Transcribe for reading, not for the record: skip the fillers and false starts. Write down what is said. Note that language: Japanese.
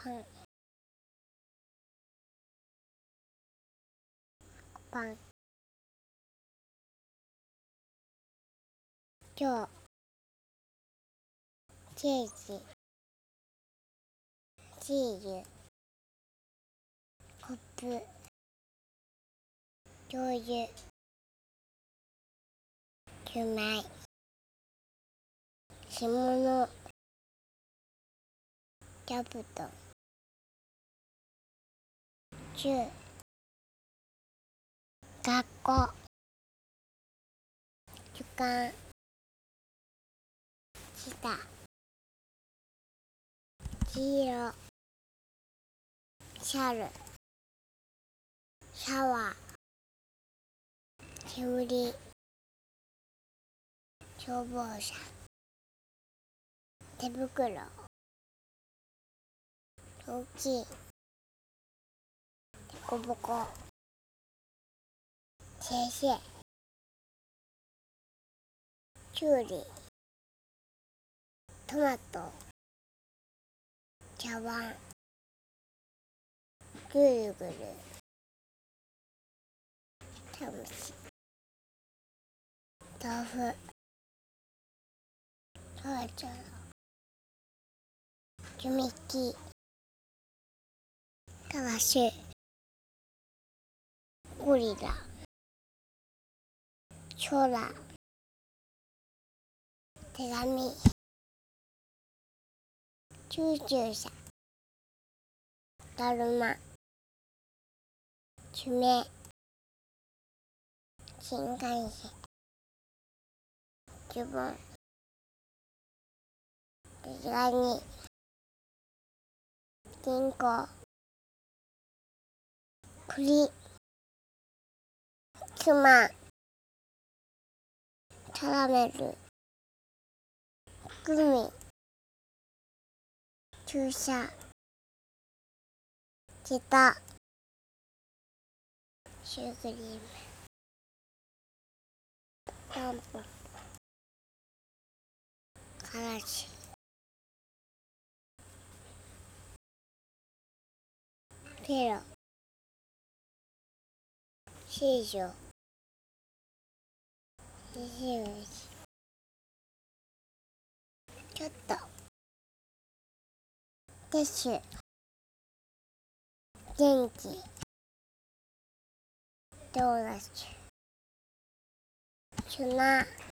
パンパン今日ケーキチーズコップ醤油シュマイ干物座布団チュー学校図鑑下黄色シャルシャワー煙消防車手袋大きいデコボコ先生きゅうりトマト茶碗ぐるぐるタムシ豆腐トラちゃん積み木たわしゴリラ空手紙救急車だるま爪新幹線ズボン手紙銀行栗クマキャラメルグミ注射ギタシュークリームタンポポからしペロシージョちょっとティッシュ元気ドーナツツナ